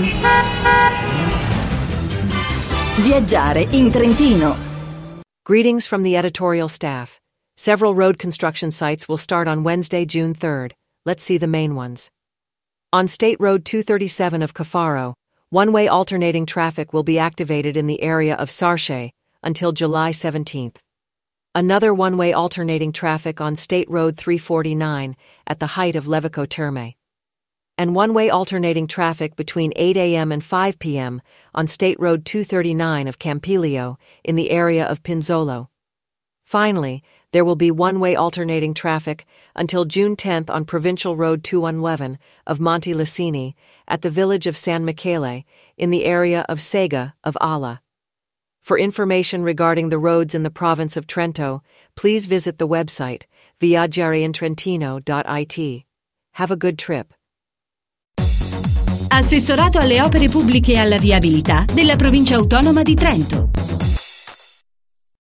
Viaggiare in Trentino. Greetings from the editorial staff. Several road construction sites will start on Wednesday, June 3rd. Let's see the main ones. On State Road 237 of Caffaro, one-way alternating traffic will be activated in the area of Sarche until July 17th. Another one-way alternating traffic on State Road 349 at the height of Levico Terme. And one-way alternating traffic between 8 a.m. and 5 p.m. on State Road 239 of Campiglio in the area of Pinzolo. Finally, there will be one-way alternating traffic until June 10th on Provincial Road 211 of Monte Licini at the village of San Michele in the area of Sega of Ala. For information regarding the roads in the province of Trento, please visit the website viaggiareintrentino.it. Have a good trip. Assessorato alle opere pubbliche e alla viabilità della Provincia Autonoma di Trento.